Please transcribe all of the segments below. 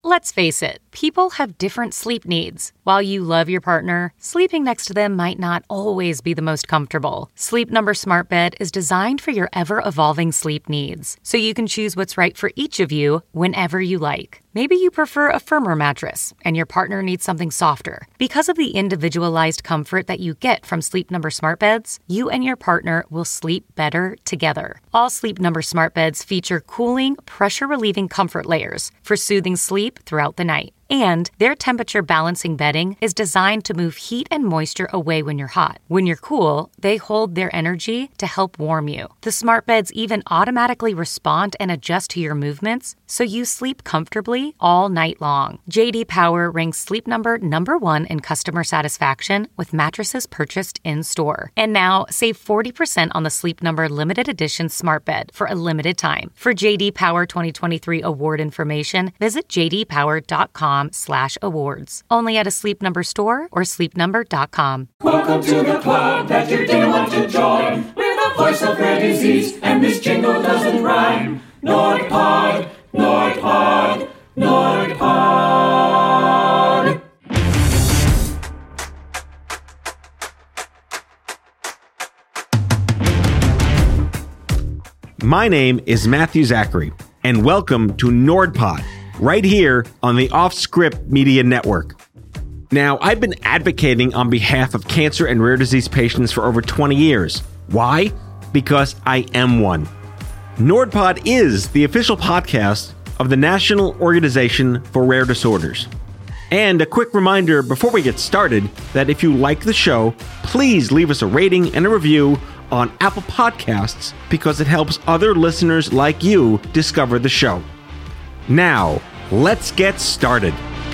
Let's face it, people have different sleep needs. While you love your partner, sleeping next to them might not always be the most comfortable. Sleep Number Smart Bed is designed for your ever-evolving sleep needs, so you can choose what's right for each of you whenever you like. Maybe you prefer a firmer mattress, and your partner needs something softer. Because of the individualized comfort that you get from Sleep Number Smart Beds, you and your partner will sleep better together. All Sleep Number Smart Beds feature cooling, pressure-relieving comfort layers for soothing sleep throughout the night. And their temperature balancing bedding is designed to move heat and moisture away when you're hot. When you're cool, they hold their energy to help warm you. The smart beds even automatically respond and adjust to your movements, so you sleep comfortably all night long. J.D. Power ranks Sleep Number #1 in customer satisfaction with mattresses purchased in-store. And now, save 40% on the Sleep Number limited edition smart bed for a limited time. For J.D. Power 2023 award information, visit jdpower.com/awards. Only at a Sleep Number store or sleepnumber.com. Welcome to the club that you didn't want to join. We're the voice of rare disease, and this jingle doesn't rhyme. NordPod, NordPod, NordPod. My name is Matthew Zachary, and welcome to NordPod, right here on the Off-Script Media Network. Now, I've been advocating on behalf of cancer and rare disease patients for over 20 years. Why? Because I am one. NordPod is the official podcast of the National Organization for Rare Disorders. And a quick reminder before we get started that if you like the show, please leave us a rating and a review on Apple Podcasts because it helps other listeners like you discover the show. Now, let's get started.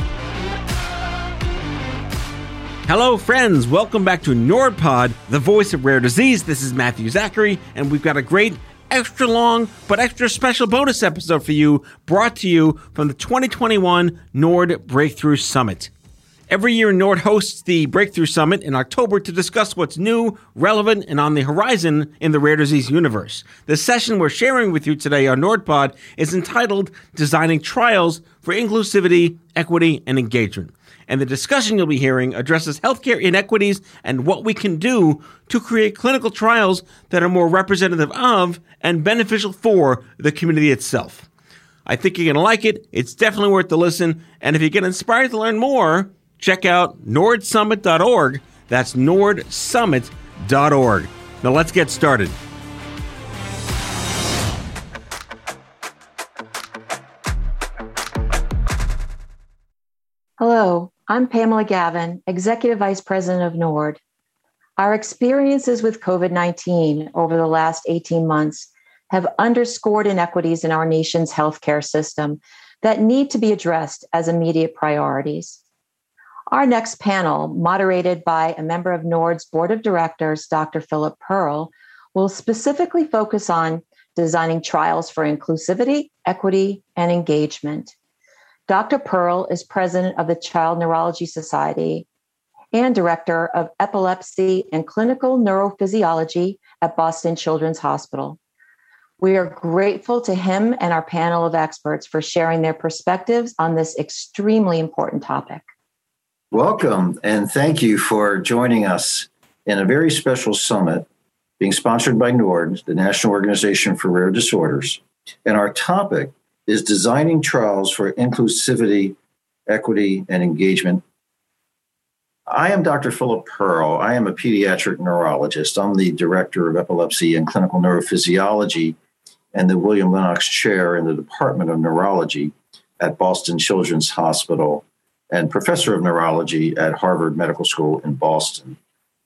Hello, friends. Welcome back to NordPod, the voice of rare disease. This is Matthew Zachary, and we've got a great, extra long, but extra special bonus episode for you, brought to you from the 2021 Nord Breakthrough Summit. Every year, Nord hosts the Breakthrough Summit in October to discuss what's new, relevant, and on the horizon in the rare disease universe. The session we're sharing with you today on NordPod is entitled Designing Trials for Inclusivity, Equity, and Engagement. And the discussion you'll be hearing addresses healthcare inequities and what we can do to create clinical trials that are more representative of and beneficial for the community itself. I think you're going to like it. It's definitely worth the listen. And if you get inspired to learn more, check out nordsummit.org. That's nordsummit.org. Now let's get started. Hello, I'm Pamela Gavin, Executive Vice President of Nord. Our experiences with COVID-19 over the last 18 months have underscored inequities in our nation's healthcare system that need to be addressed as immediate priorities. Our next panel, moderated by a member of Nord's Board of Directors, Dr. Philip Pearl, will specifically focus on designing trials for inclusivity, equity, and engagement. Dr. Pearl is president of the Child Neurology Society and director of epilepsy and clinical neurophysiology at Boston Children's Hospital. We are grateful to him and our panel of experts for sharing their perspectives on this extremely important topic. Welcome, and thank you for joining us in a very special summit being sponsored by NORD, the National Organization for Rare Disorders. And our topic is designing trials for inclusivity, equity, and engagement. I am Dr. Philip Pearl. I am a pediatric neurologist. I'm the director of epilepsy and clinical neurophysiology and the William Lennox Chair in the Department of Neurology at Boston Children's Hospital and professor of neurology at Harvard Medical School in Boston.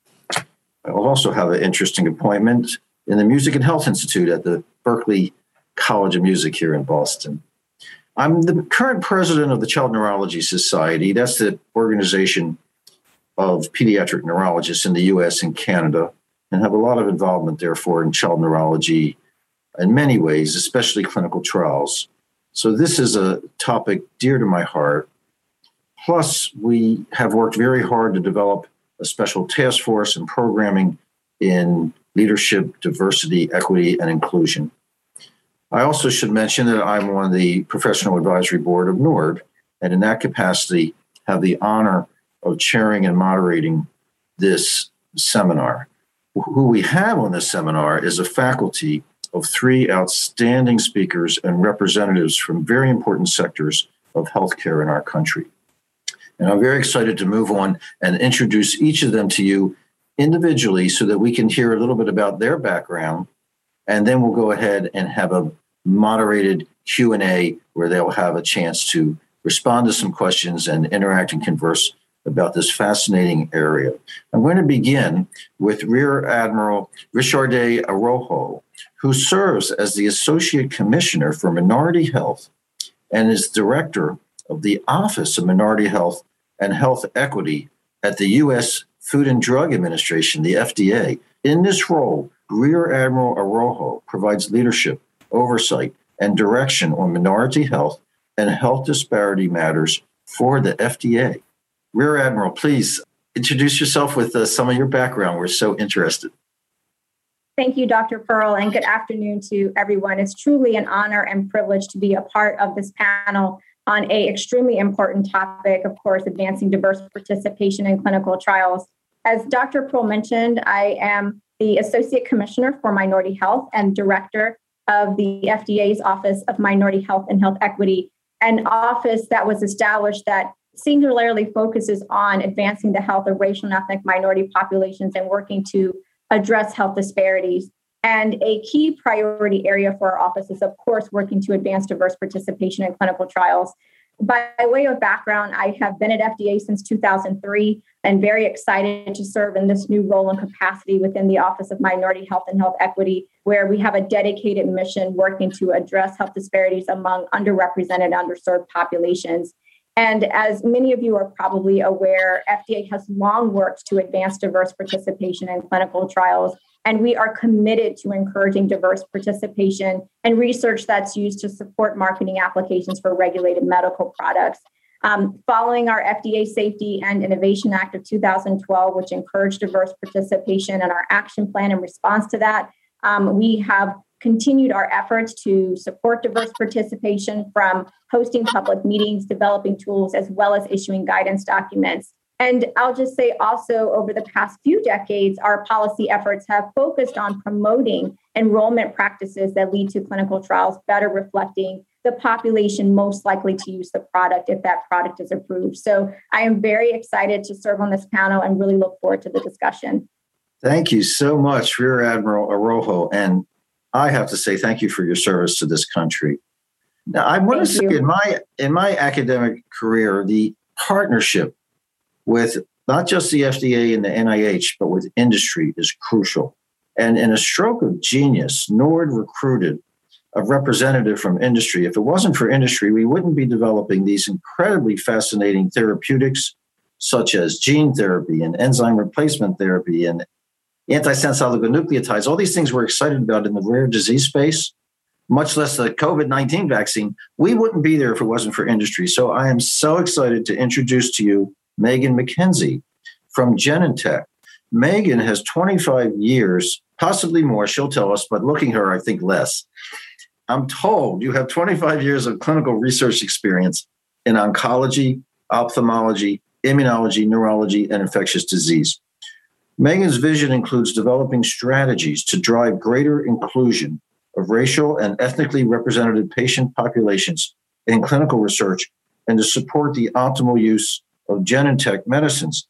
I will also have an interesting appointment in the Music and Health Institute at the Berklee College of Music here in Boston. I'm the current president of the Child Neurology Society. That's the organization of pediatric neurologists in the U.S. and Canada, and have a lot of involvement, therefore, in child neurology in many ways, especially clinical trials. So this is a topic dear to my heart. Plus, we have worked very hard to develop a special task force and programming in leadership, diversity, equity, and inclusion. I also should mention that I'm on the professional advisory board of NORD, and in that capacity, have the honor of chairing and moderating this seminar. Who we have on this seminar is a faculty of 3 outstanding speakers and representatives from very important sectors of healthcare in our country. And I'm very excited to move on and introduce each of them to you individually so that we can hear a little bit about their background. And then we'll go ahead and have a moderated Q&A where they'll have a chance to respond to some questions and interact and converse about this fascinating area. I'm going to begin with Rear Admiral Richarde Araujo, who serves as the Associate Commissioner for Minority Health and is Director of the Office of Minority Health and Health Equity at the U.S. Food and Drug Administration, the FDA. In this role, Rear Admiral Araujo provides leadership, oversight, and direction on minority health and health disparity matters for the FDA. Rear Admiral, please introduce yourself with some of your background. We're so interested. Thank you, Dr. Pearl, and good afternoon to everyone. It's truly an honor and privilege to be a part of this panel on an extremely important topic, of course, advancing diverse participation in clinical trials. As Dr. Pearl mentioned, I am the Associate Commissioner for Minority Health and Director of the FDA's Office of Minority Health and Health Equity, an office that was established that singularly focuses on advancing the health of racial and ethnic minority populations and working to address health disparities. And a key priority area for our office is, of course, working to advance diverse participation in clinical trials. By way of background, I have been at FDA since 2003 and very excited to serve in this new role and capacity within the Office of Minority Health and Health Equity, where we have a dedicated mission working to address health disparities among underrepresented, underserved populations. And as many of you are probably aware, FDA has long worked to advance diverse participation in clinical trials, and we are committed to encouraging diverse participation and research that's used to support marketing applications for regulated medical products. Following our FDA Safety and Innovation Act of 2012, which encouraged diverse participation, and our action plan in response to that, we have continued our efforts to support diverse participation from hosting public meetings, developing tools, as well as issuing guidance documents. And I'll just say also over the past few decades, our policy efforts have focused on promoting enrollment practices that lead to clinical trials better reflecting the population most likely to use the product if that product is approved. So I am very excited to serve on this panel and really look forward to the discussion. Thank you so much, Rear Admiral Araujo. And I have to say thank you for your service to this country. Now, I want to say in my academic career, the partnership with not just the FDA and the NIH, but with industry is crucial. And in a stroke of genius, NORD recruited a representative from industry. If it wasn't for industry, we wouldn't be developing these incredibly fascinating therapeutics, such as gene therapy and enzyme replacement therapy and antisense oligonucleotides, all these things we're excited about in the rare disease space, much less the COVID-19 vaccine. We wouldn't be there if it wasn't for industry. So I am so excited to introduce to you Megan McKenzie from Genentech. Megan has 25 years, possibly more, she'll tell us, but looking at her, I think less. I'm told you have 25 years of clinical research experience in oncology, ophthalmology, immunology, neurology, and infectious disease. Megan's vision includes developing strategies to drive greater inclusion of racial and ethnically represented patient populations in clinical research and to support the optimal use of Genentech medicines.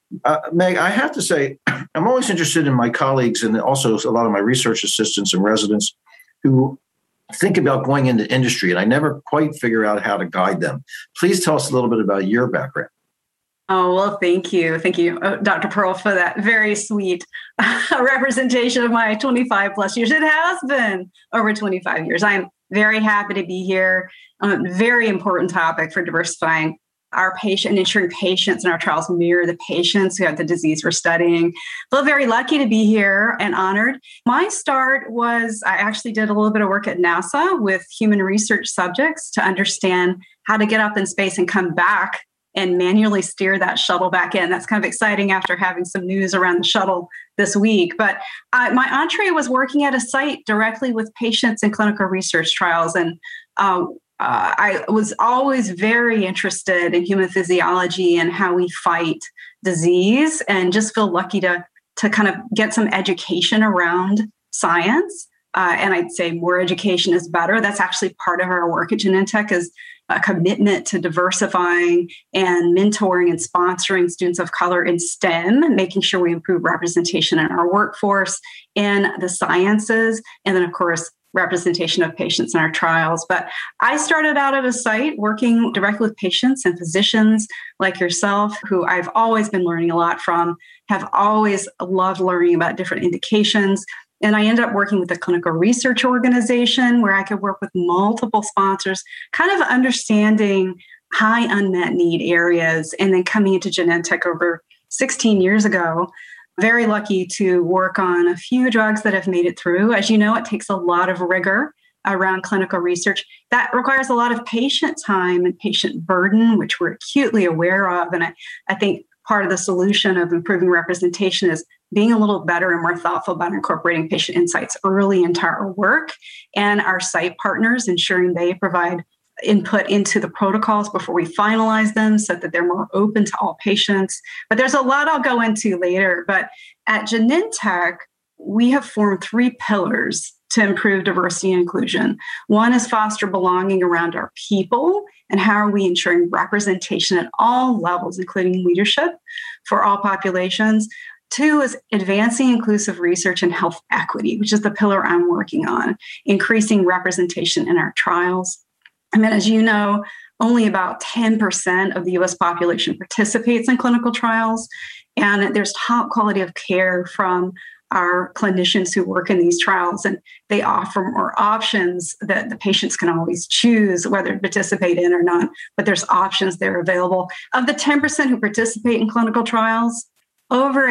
Meg, I have to say, I'm always interested in my colleagues and also a lot of my research assistants and residents who think about going into industry, and I never quite figure out how to guide them. Please tell us a little bit about your background. Oh, well, thank you. Thank you, Dr. Pearl, for that very sweet representation of my 25 plus years. It has been over 25 years. I'm very happy to be here on a very important topic for diversifying our patient and ensuring patients in our trials mirror the patients who have the disease we're studying. Feel very lucky to be here and honored. My start was, I actually did a little bit of work at NASA with human research subjects to understand how to get up in space and come back and manually steer that shuttle back in. That's kind of exciting after having some news around the shuttle this week. But my entree was working at a site directly with patients in clinical research trials. And I was always very interested in human physiology and how we fight disease, and just feel lucky to kind of get some education around science. And I'd say more education is better. That's actually part of our work at Genentech, is a commitment to diversifying and mentoring and sponsoring students of color in STEM, making sure we improve representation in our workforce, in the sciences, and then, of course, representation of patients in our trials. But I started out at a site working directly with patients and physicians like yourself, who I've always been learning a lot from, have always loved learning about different indications. And I ended up working with a clinical research organization where I could work with multiple sponsors, kind of understanding high unmet need areas, and then coming into Genentech over 16 years ago. Very lucky to work on a few drugs that have made it through. As you know, it takes a lot of rigor around clinical research. That requires a lot of patient time and patient burden, which we're acutely aware of. And I think part of the solution of improving representation is being a little better and more thoughtful about incorporating patient insights early into our work, and our site partners ensuring they provide input into the protocols before we finalize them so that they're more open to all patients. But there's a lot I'll go into later. But at Genentech, we have formed 3 pillars to improve diversity and inclusion. One is foster belonging around our people, and how are we ensuring representation at all levels, including leadership for all populations. 2 is advancing inclusive research and health equity, which is the pillar I'm working on, increasing representation in our trials. I mean, as you know, only about 10% of the US population participates in clinical trials, and there's top quality of care from our clinicians who work in these trials, and they offer more options that the patients can always choose whether to participate in or not, but there's options that are available. Of the 10% who participate in clinical trials, over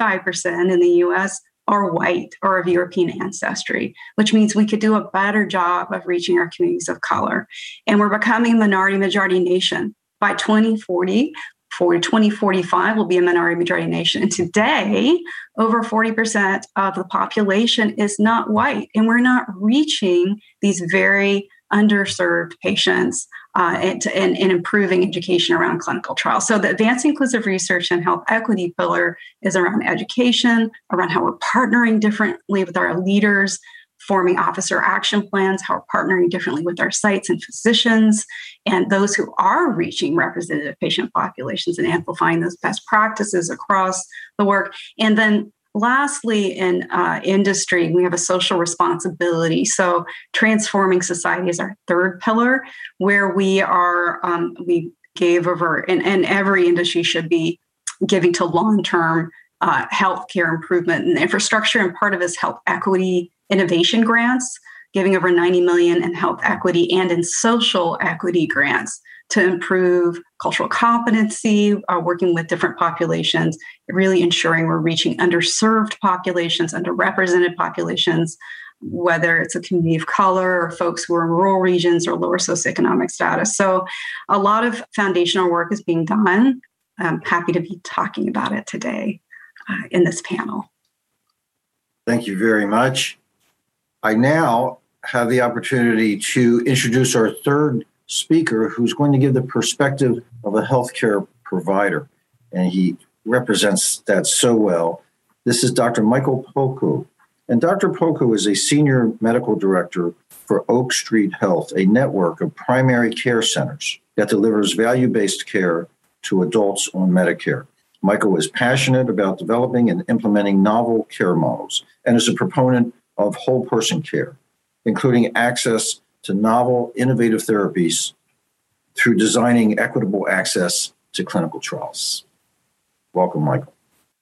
85% in the US are white or of European ancestry, which means we could do a better job of reaching our communities of color. And we're becoming a minority-majority nation. By 2040, for 2045, we'll be a minority-majority nation. And today, over 40% of the population is not white, and we're not reaching these very underserved patients and improving education around clinical trials. So the advancing inclusive research and health equity pillar is around education, around how we're partnering differently with our leaders, forming officer action plans, how we're partnering differently with our sites and physicians, and those who are reaching representative patient populations and amplifying those best practices across the work. And then lastly, in industry, we have a social responsibility. So transforming society is our 3rd pillar, where we are, we gave over, and every industry should be giving to long-term healthcare improvement and infrastructure. And part of this health equity innovation grants, giving over $90 million in health equity and in social equity grants to improve cultural competency, working with different populations, really ensuring we're reaching underserved populations, underrepresented populations, whether it's a community of color or folks who are in rural regions or lower socioeconomic status. So a lot of foundational work is being done. I'm happy to be talking about it today in this panel. Thank you very much. I now have the opportunity to introduce our 3rd speaker, who's going to give the perspective of a healthcare provider, and he represents that so well. This is Dr. Michael Poku, and Dr. Poku is a senior medical director for Oak Street Health, a network of primary care centers that delivers value-based care to adults on Medicare. Michael is passionate about developing and implementing novel care models and is a proponent of whole person care, including access to novel, innovative therapies through designing equitable access to clinical trials. Welcome, Michael.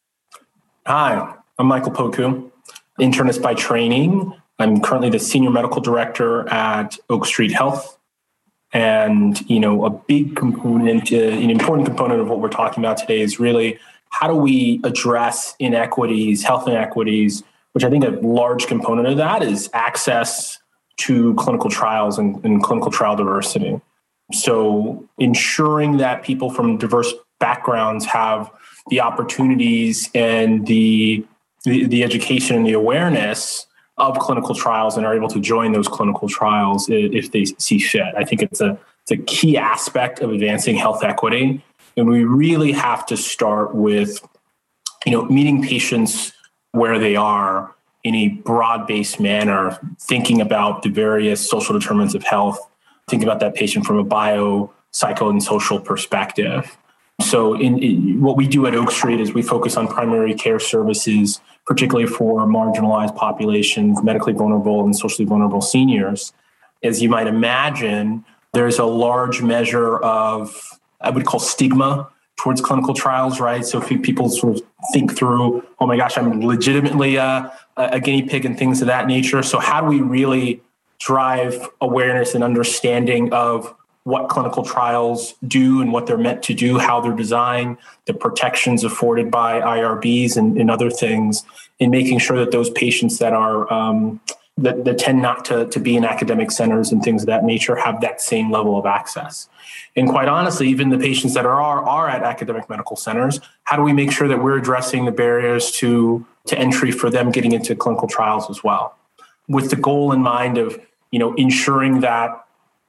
Hi, I'm Michael Poku, internist by training. I'm currently the senior medical director at Oak Street Health. And, a big component, an important component of what we're talking about today is really how do we address inequities, health inequities, which I think a large component of that is access to clinical trials and clinical trial diversity. So ensuring that people from diverse backgrounds have the opportunities and the education and the awareness of clinical trials and are able to join those clinical trials if they see fit. I think it's a key aspect of advancing health equity. And we really have to start with, meeting patients where they are in a broad-based manner, thinking about the various social determinants of health, thinking about that patient from a bio, psycho, and social perspective. So in what we do at Oak Street is we focus on primary care services, particularly for marginalized populations, medically vulnerable and socially vulnerable seniors. As you might imagine, there's a large measure of, I would call, stigma towards clinical trials, right? So if people sort of think through, oh my gosh, I'm legitimately a guinea pig and things of that nature. So how do we really drive awareness and understanding of what clinical trials do and what they're meant to do, how they're designed, the protections afforded by IRBs and other things, in making sure that those patients that are that tend not to be in academic centers and things of that nature have that same level of access. And quite honestly, even the patients that are at academic medical centers, how do we make sure that we're addressing the barriers to entry for them getting into clinical trials as well, with the goal in mind of ensuring that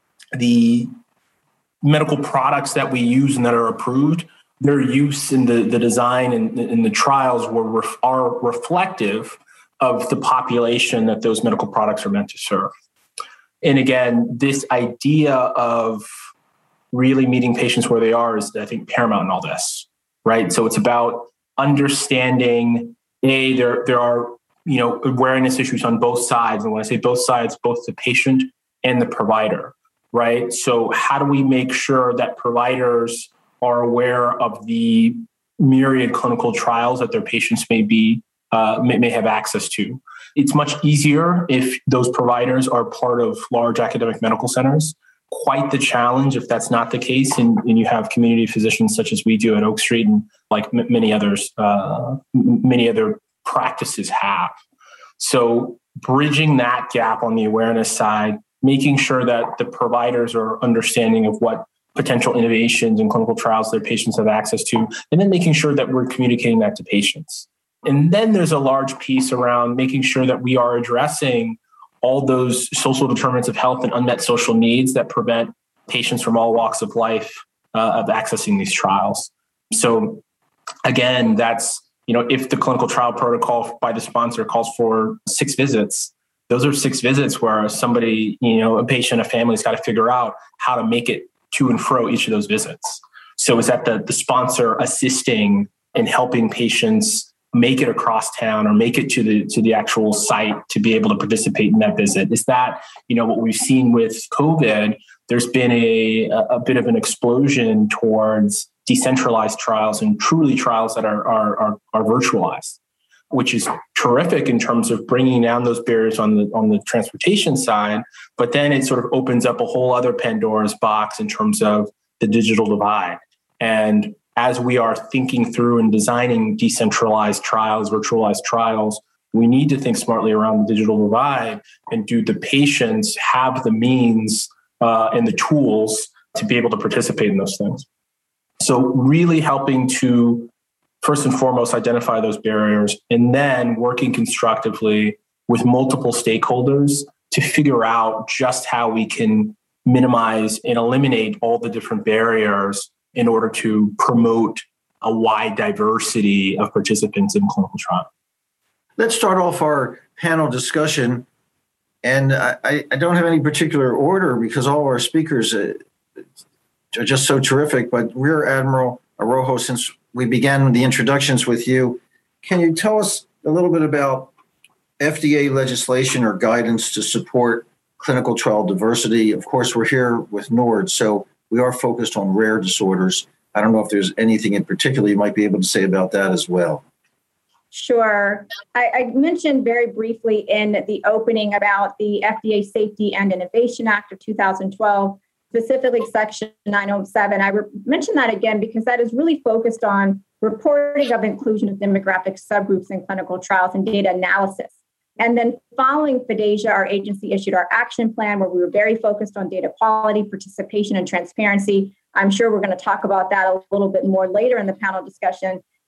the medical products that we use and that are approved, their use in the design and in the trials are reflective of the population that those medical products are meant to serve. And again, this idea of really meeting patients where they are is, I think, paramount in all this, right? So it's about understanding, there are, awareness issues on both sides. And when I say both sides, both the patient and the provider, right? So how do we make sure that providers are aware of the myriad clinical trials that their patients may have access to? It's much easier if those providers are part of large academic medical centers. Quite the challenge if that's not the case, and you have community physicians such as we do at Oak Street and like many other practices have. So bridging that gap on the awareness side, making sure that the providers are understanding of what potential innovations and clinical trials their patients have access to, and then making sure that we're communicating that to patients. And then there's a large piece around making sure that we are addressing all those social determinants of health and unmet social needs that prevent patients from all walks of life of accessing these trials. So again, that's, if the clinical trial protocol by the sponsor calls for 6 visits, those are 6 visits where somebody, a patient, a family's got to figure out how to make it to and fro each of those visits. So is that the sponsor assisting in helping patients make it across town or make it to the actual site to be able to participate in that visit? Is that, what we've seen with COVID, there's been a bit of an explosion towards decentralized trials and truly trials that are virtualized, which is terrific in terms of bringing down those barriers on the transportation side. But then it sort of opens up a whole other Pandora's box in terms of the digital divide. And as we are thinking through and designing decentralized trials, virtualized trials, we need to think smartly around the digital divide, and do the patients have the means and the tools to be able to participate in those things? So really helping to, first and foremost, identify those barriers, and then working constructively with multiple stakeholders to figure out just how we can minimize and eliminate all the different barriers in order to promote a wide diversity of participants in clinical trial. Let's start off our panel discussion. And I don't have any particular order because all of our speakers are just so terrific. But Rear Admiral Araujo, since we began the introductions with you, can you tell us a little bit about FDA legislation or guidance to support clinical trial diversity? Of course, we're here with NORD, so we are focused on rare disorders. I don't know if there's anything in particular you might be able to say about that as well. Sure. I mentioned very briefly in the opening about the FDA Safety and Innovation Act of 2012, specifically Section 907. I mention that again because that is really focused on reporting of inclusion of demographic subgroups in clinical trials and data analysis. And then following FDASIA, our agency issued our action plan where we were very focused on data quality, participation, and transparency. I'm sure we're going to talk about that a little bit more later in the panel discussion.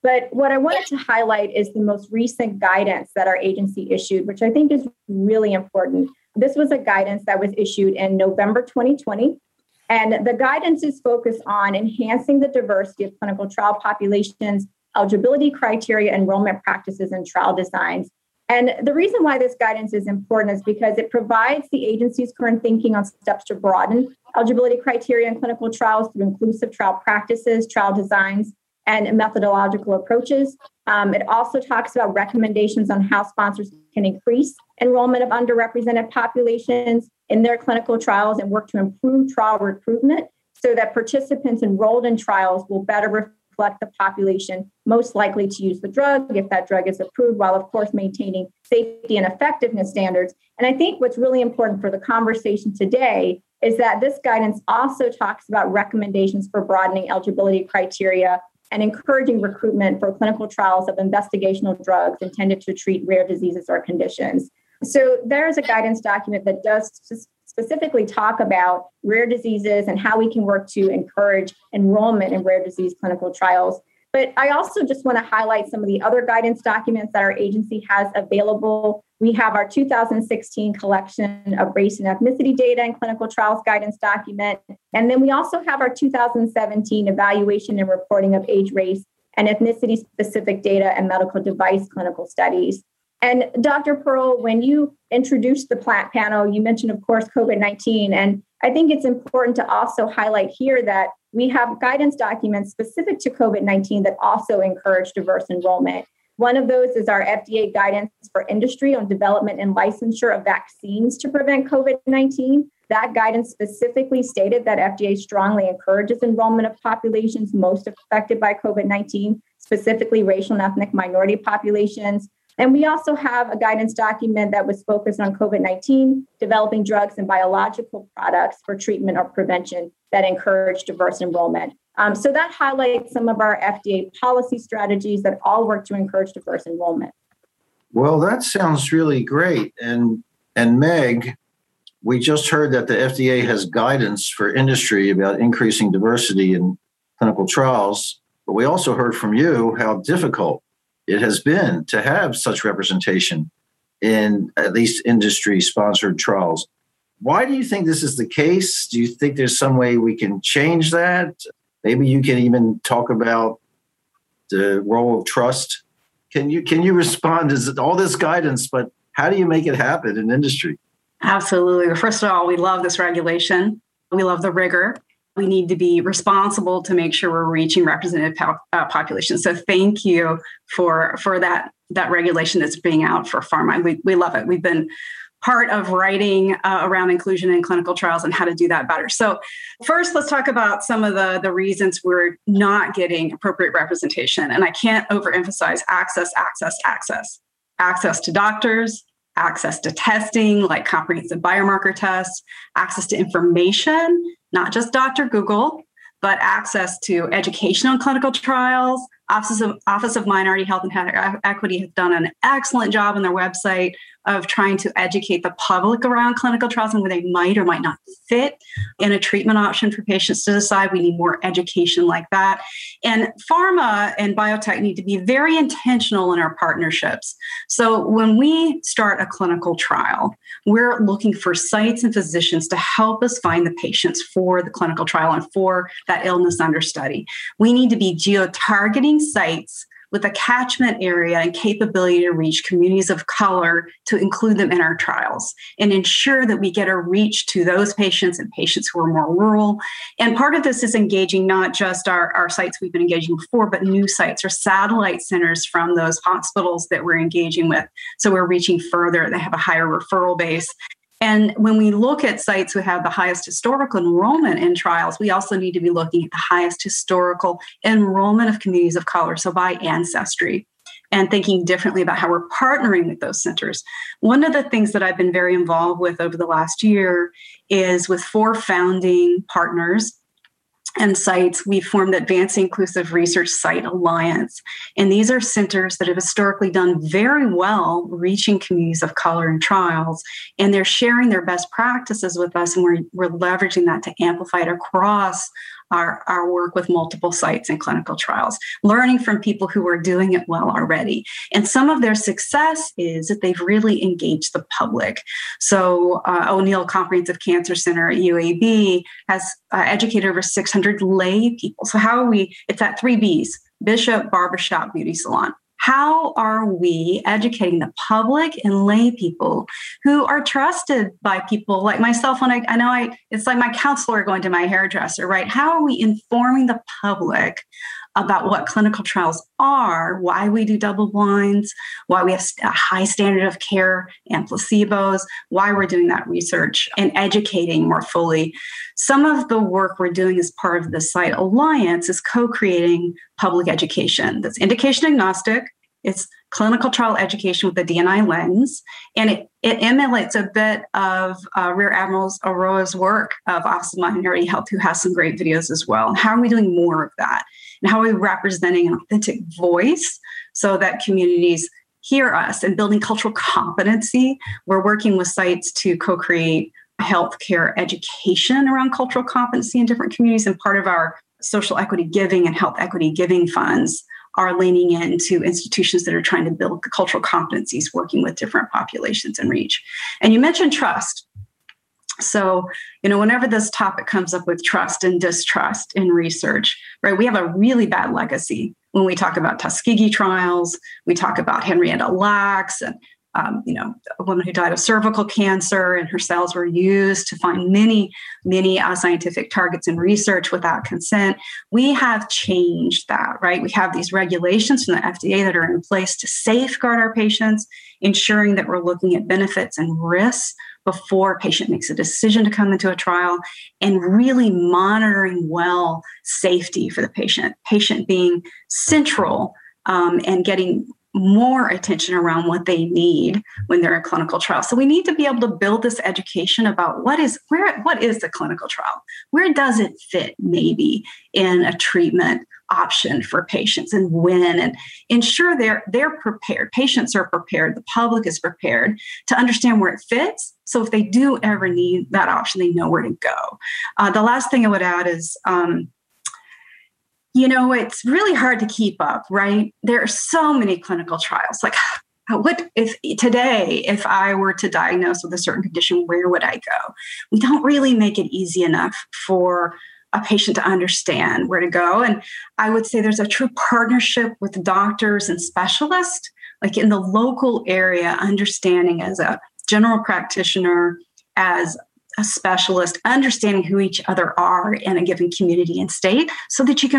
But what I wanted to highlight is the most recent guidance that our agency issued, which I think is really important. This was a guidance that was issued in November 2020. And the guidance is focused on enhancing the diversity of clinical trial populations, eligibility criteria, enrollment practices, and trial designs. And the reason why this guidance is important is because it provides the agency's current thinking on steps to broaden eligibility criteria in clinical trials through inclusive trial practices, trial designs, and methodological approaches. It also talks about recommendations on how sponsors can increase enrollment of underrepresented populations in their clinical trials and work to improve trial recruitment so that participants enrolled in trials will better reflect the population most likely to use the drug if that drug is approved, while of course maintaining safety and effectiveness standards. And I think what's really important for the conversation today is that this guidance also talks about recommendations for broadening eligibility criteria and encouraging recruitment for clinical trials of investigational drugs intended to treat rare diseases or conditions. So there's a guidance document that does specifically talk about rare diseases and how we can work to encourage enrollment in rare disease clinical trials. But I also just want to highlight some of the other guidance documents that our agency has available. We have our 2016 collection of race and ethnicity data and clinical trials guidance document. And then we also have our 2017 evaluation and reporting of age, race, and ethnicity specific data and medical device clinical studies. And Dr. Pearl, when you introduced the panel, you mentioned, of course, COVID-19. And I think it's important to also highlight here that we have guidance documents specific to COVID-19 that also encourage diverse enrollment. One of those is our FDA guidance for industry on development and licensure of vaccines to prevent COVID-19. That guidance specifically stated that FDA strongly encourages enrollment of populations most affected by COVID-19, specifically racial and ethnic minority populations. And we also have a guidance document that was focused on COVID-19, developing drugs and biological products for treatment or prevention that encourage diverse enrollment. So that highlights some of our FDA policy strategies that all work to encourage diverse enrollment. Well, that sounds really great. And Meg, we just heard that the FDA has guidance for industry about increasing diversity in clinical trials, but we also heard from you how difficult it has been to have such representation in at least industry-sponsored trials. Why do you think this is the case? Do you think there's some way we can change that? Maybe you can even talk about the role of trust. Can you respond? Is it all this guidance, but how do you make it happen in industry? Absolutely. First of all, we love this regulation. We love the rigor. We need to be responsible to make sure we're reaching representative populations. So thank you for that regulation that's being out for pharma. We love it. We've been part of writing around inclusion in clinical trials and how to do that better. So first, let's talk about some of the reasons we're not getting appropriate representation. And I can't overemphasize access. Access to doctors, access to testing like comprehensive biomarker tests, access to information, not just Dr. Google, but access to education on clinical trials. Office of Minority Health and Equity has done an excellent job on their website of trying to educate the public around clinical trials and where they might or might not fit in a treatment option for patients to decide. We need more education like that. And pharma and biotech need to be very intentional in our partnerships. So when we start a clinical trial, we're looking for sites and physicians to help us find the patients for the clinical trial and for that illness under study. We need to be geo-targeting sites with a catchment area and capability to reach communities of color to include them in our trials and ensure that we get a reach to those patients and patients who are more rural. And part of this is engaging not just our sites we've been engaging before, but new sites or satellite centers from those hospitals that we're engaging with. So we're reaching further. They have a higher referral base. And when we look at sites who have the highest historical enrollment in trials, we also need to be looking at the highest historical enrollment of communities of color, so by ancestry, and thinking differently about how we're partnering with those centers. One of the things that I've been very involved with over the last year is with 4 founding partners and sites, we formed the Advancing Inclusive Research Site Alliance. And these are centers that have historically done very well reaching communities of color in trials. And they're sharing their best practices with us. And we're leveraging that to amplify it across our work with multiple sites and clinical trials, learning from people who are doing it well already. And some of their success is that they've really engaged the public. So O'Neill Comprehensive Cancer Center at UAB has educated over 600 lay people. So how are we? It's at 3 Bs: bishop, barbershop, beauty salon. How are we educating the public and lay people who are trusted by people like myself? When it's like my counselor going to my hairdresser, right? How are we informing the public about what clinical trials are, why we do double blinds, why we have a high standard of care and placebos, why we're doing that research, and educating more fully. Some of the work we're doing as part of the Site Alliance is co-creating public education that's indication agnostic. It's clinical trial education with a DNI lens, and it emulates a bit of Rear Admiral Aroa's work of Office of Minority Health, who has some great videos as well. And how are we doing more of that? And how are we representing an authentic voice so that communities hear us and building cultural competency? We're working with sites to co-create healthcare education around cultural competency in different communities, and part of our social equity giving and health equity giving funds are leaning into institutions that are trying to build the cultural competencies, working with different populations and reach. And you mentioned trust. So, whenever this topic comes up with trust and distrust in research, right, we have a really bad legacy when we talk about Tuskegee trials, we talk about Henrietta Lacks, and a woman who died of cervical cancer, and her cells were used to find many scientific targets in research without consent. We have changed that, right? We have these regulations from the FDA that are in place to safeguard our patients, ensuring that we're looking at benefits and risks before a patient makes a decision to come into a trial, and really monitoring well safety for the patient being central and getting more attention around what they need when they're in clinical trial. So we need to be able to build this education about what is the clinical trial? Where does it fit maybe in a treatment option for patients, and when, and ensure they're prepared. Patients are prepared. The public is prepared to understand where it fits. So if they do ever need that option, they know where to go. The last thing I would add is, it's really hard to keep up, right? There are so many clinical trials. Like, what if I were to diagnose with a certain condition, where would I go? We don't really make it easy enough for a patient to understand where to go. And I would say there's a true partnership with doctors and specialists, like in the local area, understanding as a general practitioner, as a specialist, understanding who each other are in a given community and state, so that you can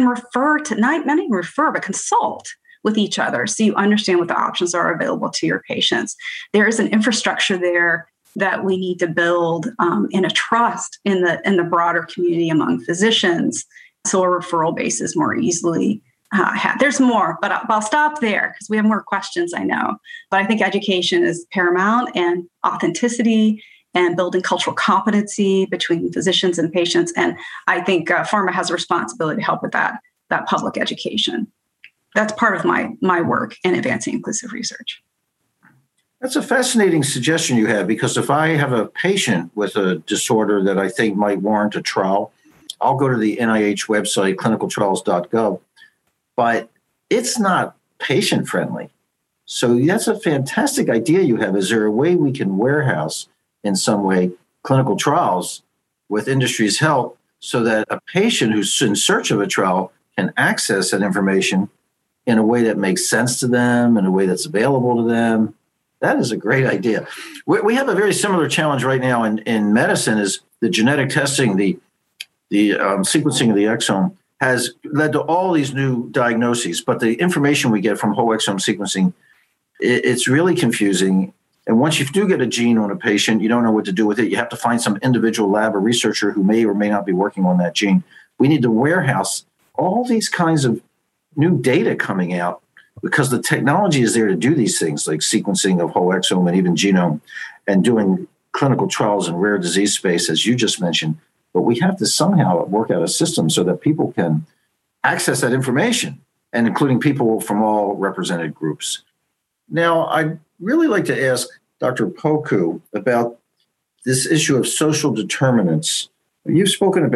consult with each other, so you understand what the options are available to your patients. There is an infrastructure there that we need to build in a trust in the broader community among physicians, so a referral base is more easily had. There's more, but I'll stop there because we have more questions, I know. But I think education is paramount, and authenticity, and building cultural competency between physicians and patients. And I think pharma has a responsibility to help with that public education. That's part of my work in advancing inclusive research. That's a fascinating suggestion you have, because if I have a patient with a disorder that I think might warrant a trial, I'll go to the NIH website, clinicaltrials.gov, but it's not patient-friendly. So that's a fantastic idea you have. Is there a way we can warehouse in some way clinical trials with industry's help, so that a patient who's in search of a trial can access that information in a way that makes sense to them, in a way that's available to them? That is a great idea. We have a very similar challenge right now in medicine. Is the genetic testing, the sequencing of the exome has led to all these new diagnoses, but the information we get from whole exome sequencing, it's really confusing. And once you do get a gene on a patient, you don't know what to do with it. You have to find some individual lab or researcher who may or may not be working on that gene. We need to warehouse all these kinds of new data coming out, because the technology is there to do these things like sequencing of whole exome and even genome, and doing clinical trials in rare disease space, as you just mentioned. But we have to somehow work out a system so that people can access that information, and including people from all represented groups. Now, I'd really like to ask Dr. Poku about this issue of social determinants. You've spoken about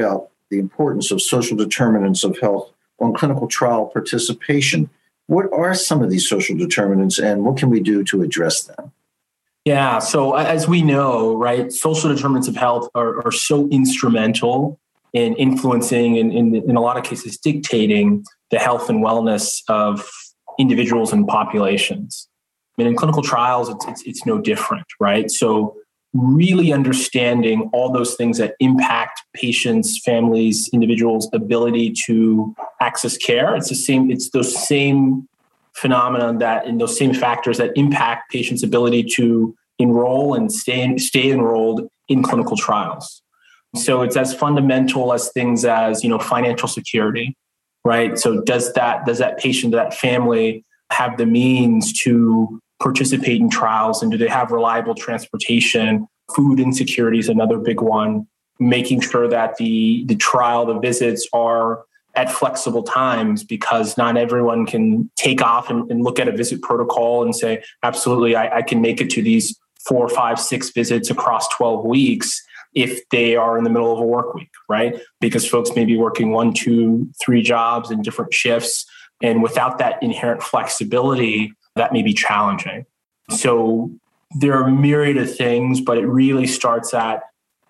the importance of social determinants of health on clinical trial participation. What are some of these social determinants and what can we do to address them? Yeah, so as we know, right, social determinants of health are so instrumental in influencing and in a lot of cases dictating the health and wellness of individuals and populations. I mean, in clinical trials, it's no different, right? So really understanding all those things that impact patients, families, individuals' ability to access care. It's those same phenomena and those same factors that impact patients' ability to enroll and stay enrolled in clinical trials. So it's as fundamental as things as, financial security, right? So does that patient, that family have the means to participate in trials, and do they have reliable transportation? Food insecurity is another big one. Making sure that the visits are at flexible times, because not everyone can take off and look at a visit protocol and say, absolutely, I can make it to these 4, 5, 6 visits across 12 weeks if they are in the middle of a work week, right? Because folks may be working 1, 2, 3 jobs in different shifts. And without that inherent flexibility, that may be challenging. So there are a myriad of things, but it really starts at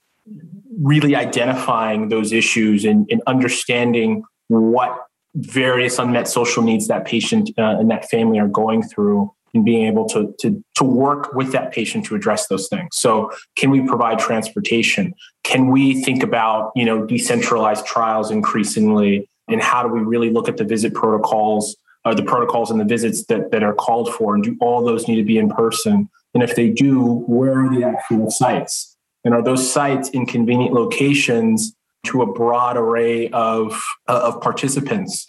really identifying those issues and understanding what various unmet social needs that patient and that family are going through, and being able to work with that patient to address those things. So can we provide transportation? Can we think about, decentralized trials increasingly? And how do we really look at the visit protocols, the protocols and the visits that are called for? And do all those need to be in person? And if they do, where are the actual sites? And are those sites in convenient locations to a broad array of participants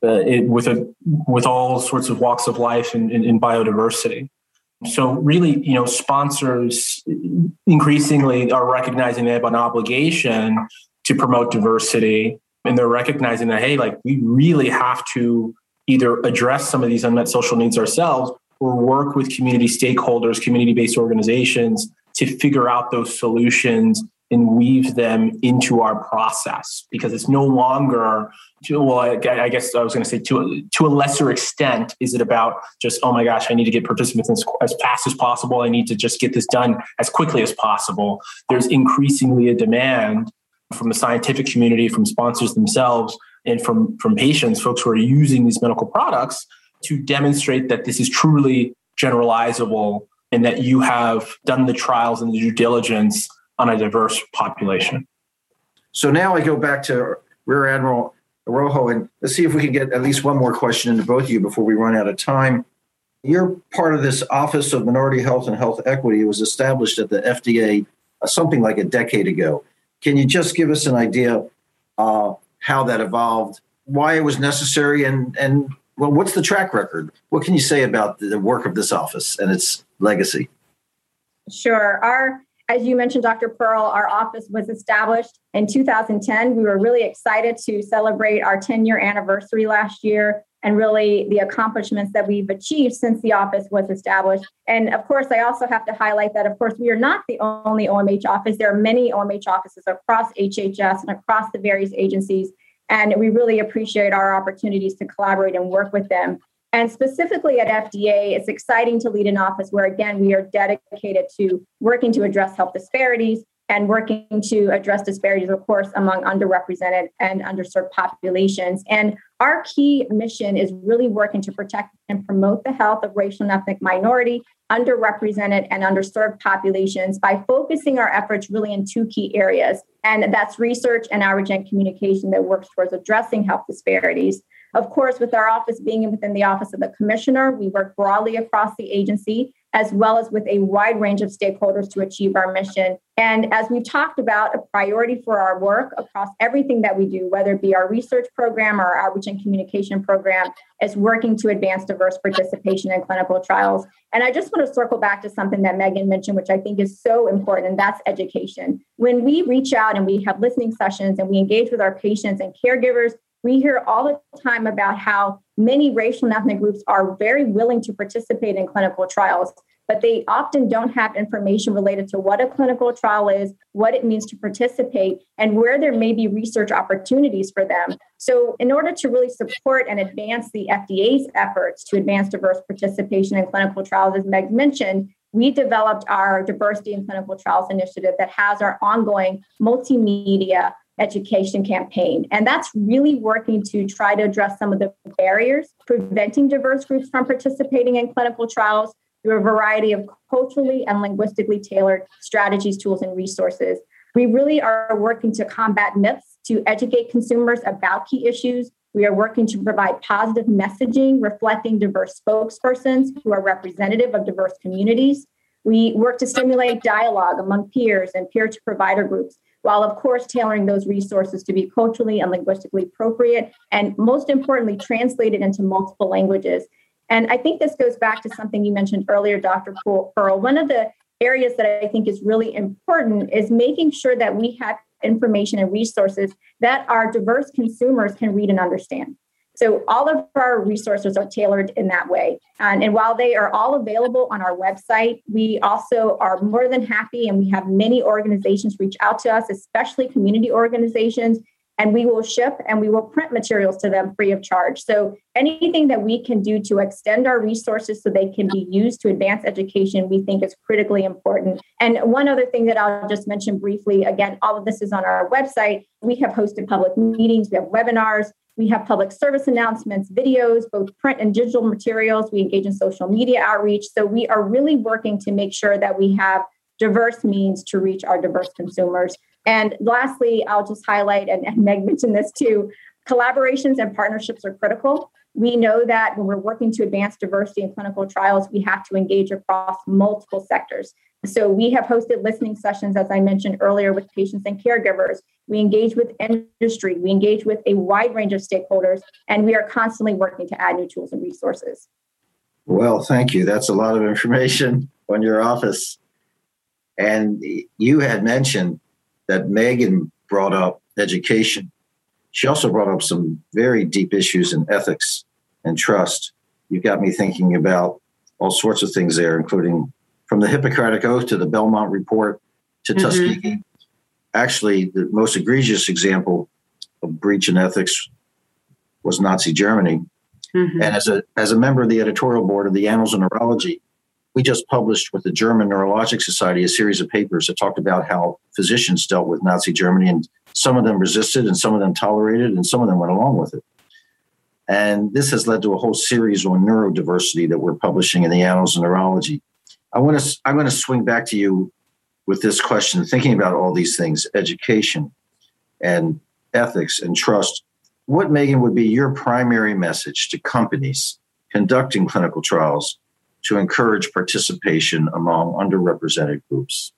with all sorts of walks of life and biodiversity? So really, sponsors increasingly are recognizing they have an obligation to promote diversity, and they're recognizing that, hey, we really have to either address some of these unmet social needs ourselves or work with community stakeholders, community-based organizations to figure out those solutions and weave them into our process, because it's no longer, I guess I was going to say to a lesser extent, is it about just, oh my gosh, I need to get participants as fast as possible. I need to just get this done as quickly as possible. There's increasingly a demand from the scientific community, from sponsors themselves, and from patients, folks who are using these medical products, to demonstrate that this is truly generalizable and that you have done the trials and the due diligence on a diverse population. So now I go back to Rear Admiral Araujo, and let's see if we can get at least one more question into both of you before we run out of time. You're part of this Office of Minority Health and Health Equity. It was established at the FDA something like a decade ago. Can you just give us an idea how that evolved, why it was necessary, and what's the track record? What can you say about the work of this office and its legacy? Sure. As you mentioned, Dr. Pearl, our office was established in 2010. We were really excited to celebrate our 10-year anniversary last year, and really the accomplishments that we've achieved since the office was established. And of course, I also have to highlight that, of course, we are not the only OMH office. There are many OMH offices across HHS and across the various agencies. And we really appreciate our opportunities to collaborate and work with them. And specifically at FDA, it's exciting to lead an office where, again, we are dedicated to working to address health disparities and working to address disparities, of course, among underrepresented and underserved populations. And our key mission is really working to protect and promote the health of racial and ethnic minority, underrepresented and underserved populations by focusing our efforts really in 2 key areas. And that's research and outreach and communication that works towards addressing health disparities. Of course, with our office being within the Office of the Commissioner, we work broadly across the agency, as well as with a wide range of stakeholders to achieve our mission. And as we've talked about, a priority for our work across everything that we do, whether it be our research program or our outreach and communication program, is working to advance diverse participation in clinical trials. And I just want to circle back to something that Megan mentioned, which I think is so important, and that's education. When we reach out and we have listening sessions and we engage with our patients and caregivers, we hear all the time about how many racial and ethnic groups are very willing to participate in clinical trials. but they often don't have information related to what a clinical trial is, what it means to participate, and where there may be research opportunities for them. So in order to really support and advance the FDA's efforts to advance diverse participation in clinical trials, as Meg mentioned, we developed our Diversity in Clinical Trials initiative that has our ongoing multimedia education campaign. And that's really working to try to address some of the barriers preventing diverse groups from participating in clinical trials through a variety of culturally and linguistically tailored strategies, tools, and resources. We really are working to combat myths, to educate consumers about key issues. We are working to provide positive messaging reflecting diverse spokespersons who are representative of diverse communities. We work to stimulate dialogue among peers and peer-to-provider groups, while of course tailoring those resources to be culturally and linguistically appropriate, and most importantly, translated into multiple languages. And I think this goes back to something you mentioned earlier, Dr. Pearl. One of the areas that I think is really important is making sure that we have information and resources that our diverse consumers can read and understand. So all of our resources are tailored in that way. And while they are all available on our website, we also are more than happy, and we have many organizations reach out to us, especially community organizations, and we will ship and we will print materials to them free of charge. So anything that we can do to extend our resources so they can be used to advance education, we think is critically important. And one other thing that I'll just mention briefly, again, all of this is on our website. We have hosted public meetings, we have webinars, we have public service announcements, videos, both print and digital materials. We engage in social media outreach. So we are really working to make sure that we have diverse means to reach our diverse consumers. And lastly, I'll just highlight, and Meg mentioned this too, collaborations and partnerships are critical. We know that when we're working to advance diversity in clinical trials, we have to engage across multiple sectors. So we have hosted listening sessions, as I mentioned earlier, with patients and caregivers. We engage with industry. We engage with a wide range of stakeholders, and we are constantly working to add new tools and resources. Well, thank you. That's a lot of information on your office. And you had mentioned that Megan brought up education. She also brought up some very deep issues in ethics and trust. You got me thinking about all sorts of things there, including from the Hippocratic Oath to the Belmont Report to Tuskegee. Actually, the most egregious example of breach in ethics was Nazi Germany. And as a member of the editorial board of the Annals of Neurology, we just published with the German Neurologic Society a series of papers that talked about how physicians dealt with Nazi Germany, and some of them resisted and some of them tolerated and some of them went along with it. And this has led to a whole series on neurodiversity that we're publishing in the Annals of Neurology. I'm going to swing back to you with this question, thinking about all these things, education and ethics and trust. What, Megan, would be your primary message to companies conducting clinical trials to encourage participation among underrepresented groups?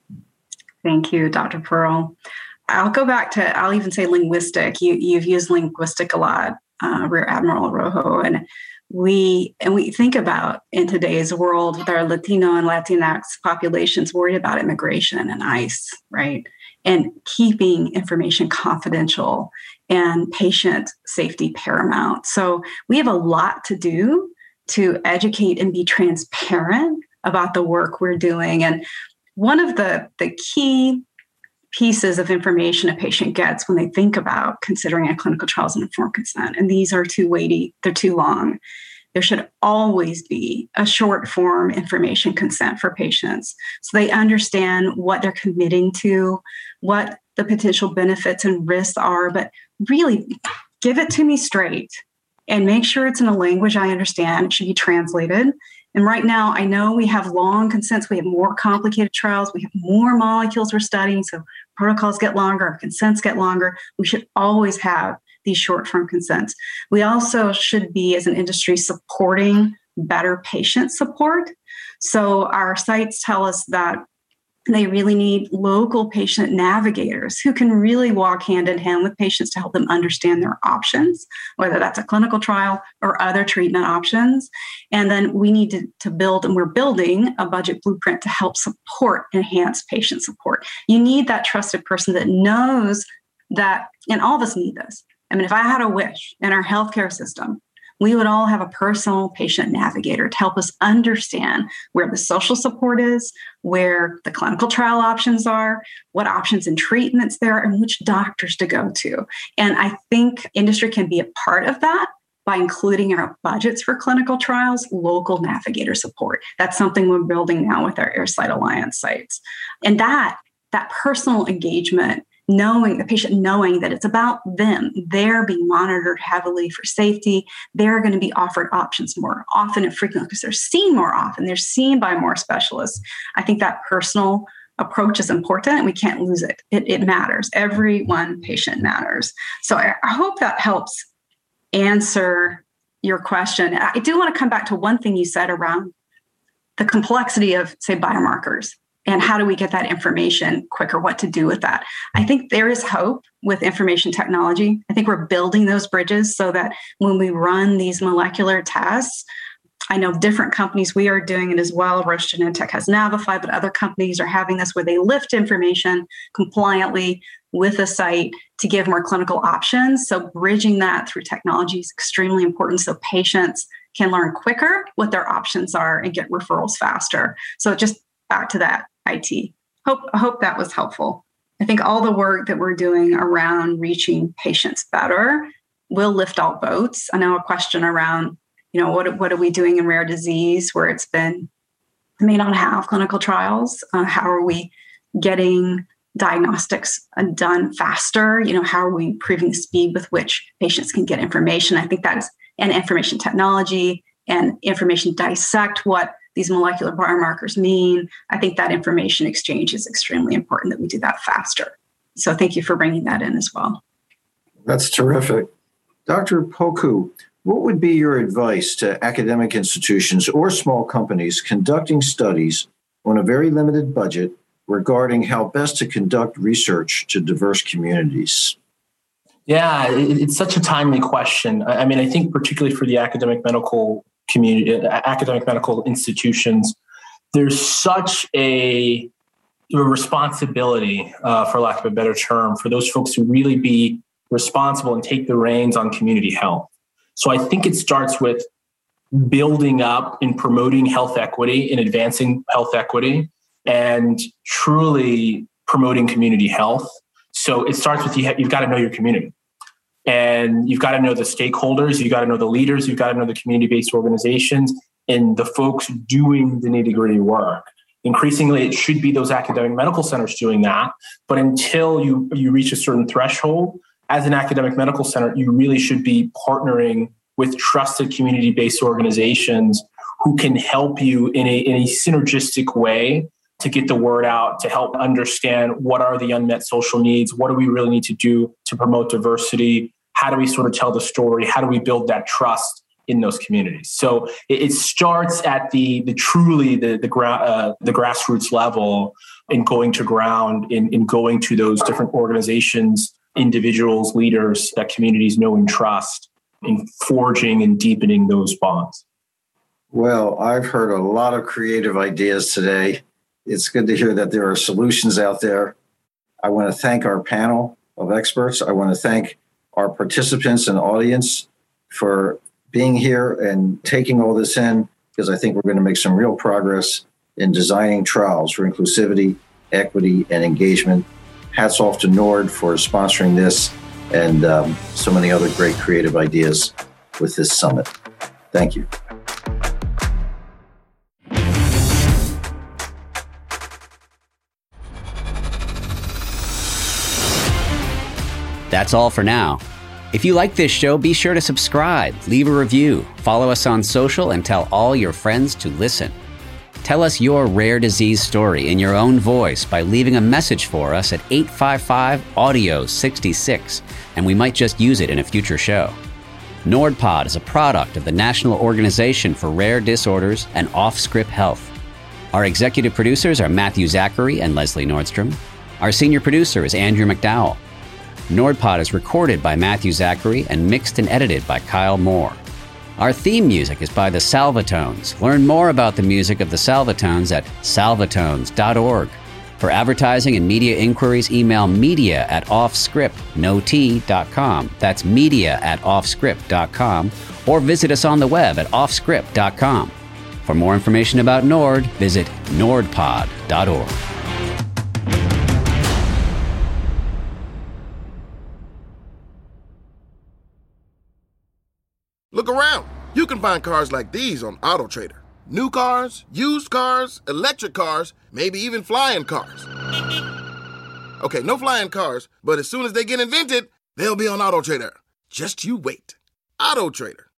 Thank you, Dr. Pearl. I'll go back to, I'll even say linguistic. You've used linguistic a lot, Rear Admiral Rojo, and we think about in today's world with our Latino and Latinx populations worried about immigration and ICE, right? And keeping information confidential and patient safety paramount. So we have a lot to do to educate and be transparent about the work we're doing. And one of the key pieces of information a patient gets when they think about considering a clinical trial as an informed consent, and these are too weighty, they're too long. There should always be a short form information consent for patients so they understand what they're committing to, what the potential benefits and risks are, but really give it to me straight and make sure it's in a language I understand. It should be translated. And right now, I know we have long consents. We have more complicated trials. We have more molecules we're studying. So protocols get longer, our consents get longer. We should always have these short-term consents. We also should be, as an industry, supporting better patient support. So our sites tell us that they really need local patient navigators who can really walk hand in hand with patients to help them understand their options, whether that's a clinical trial or other treatment options. And then we need to build, and we're building a budget blueprint to help support enhanced patient support. You need that trusted person that knows that, and all of us need this. I mean, if I had a wish in our healthcare system, we would all have a personal patient navigator to help us understand where the social support is, where the clinical trial options are, what options and treatments there are, and which doctors to go to. And I think industry can be a part of that by including in our budgets for clinical trials, local navigator support. That's something we're building now with our Airside Alliance sites. And that personal engagement, knowing the patient, knowing that it's about them, they're being monitored heavily for safety. They're going to be offered options more often and frequently because they're seen more often. They're seen by more specialists. I think that personal approach is important and we can't lose it. It matters. Every one patient matters. So I hope that helps answer your question. I do want to come back to one thing you said around the complexity of, say, biomarkers. And how do we get that information quicker? What to do with that? I think there is hope with information technology. I think we're building those bridges so that when we run these molecular tests, I know different companies, we are doing it as well. Roche Genentech has Navify, but other companies are having this where they lift information compliantly with a site to give more clinical options. So bridging that through technology is extremely important so patients can learn quicker what their options are and get referrals faster. So just back to that. IT. I hope that was helpful. I think all the work that we're doing around reaching patients better will lift all boats. I know a question around, what are we doing in rare disease where it's been may not have clinical trials? How are we getting diagnostics done faster? How are we improving the speed with which patients can get information? I think that is, and information technology and information dissect what these molecular biomarkers mean. I think that information exchange is extremely important that we do that faster. So thank you for bringing that in as well. That's terrific. Dr. Poku, what would be your advice to academic institutions or small companies conducting studies on a very limited budget regarding how best to conduct research to diverse communities? Yeah, it's such a timely question. I mean, I think particularly for the academic medical community, academic medical institutions, there's such a responsibility, for lack of a better term, for those folks to really be responsible and take the reins on community health. So I think it starts with building up and promoting health equity and advancing health equity and truly promoting community health. So it starts with you've got to know your community. And you've got to know the stakeholders, you've got to know the leaders, you've got to know the community-based organizations and the folks doing the nitty-gritty work. Increasingly, it should be those academic medical centers doing that. But until you reach a certain threshold, as an academic medical center, you really should be partnering with trusted community-based organizations who can help you in a synergistic way to get the word out, to help understand what are the unmet social needs, what do we really need to do to promote diversity, how do we sort of tell the story, how do we build that trust in those communities. So it starts at the grassroots level and going to ground in going to those different organizations, individuals, leaders that communities know and trust, in forging and deepening those bonds. Well, I've heard a lot of creative ideas today. It's good to hear that there are solutions out there. I want to thank our panel of experts. I want to thank our participants and audience for being here and taking all this in, because I think we're going to make some real progress in designing trials for inclusivity, equity, and engagement. Hats off to NORD for sponsoring this and so many other great creative ideas with this summit. Thank you. That's all for now. If you like this show, be sure to subscribe, leave a review, follow us on social, and tell all your friends to listen. Tell us your rare disease story in your own voice by leaving a message for us at 855-AUDIO-66, and we might just use it in a future show. NORDPOD is a product of the National Organization for Rare Disorders and Off-Script Health. Our executive producers are Matthew Zachary and Leslie Nordstrom. Our senior producer is Andrew McDowell. NORDPOD is recorded by Matthew Zachary and mixed and edited by Kyle Moore. Our theme music is by the Salvatones. Learn more about the music of the Salvatones at salvatones.org. For advertising and media inquiries, email media@offscript.com. That's media@offscript.com. Or visit us on the web at offscript.com. For more information about Nord, visit nordpod.org. Look around. You can find cars like these on AutoTrader. New cars, used cars, electric cars, maybe even flying cars. Okay, no flying cars, but as soon as they get invented, they'll be on AutoTrader. Just you wait. AutoTrader.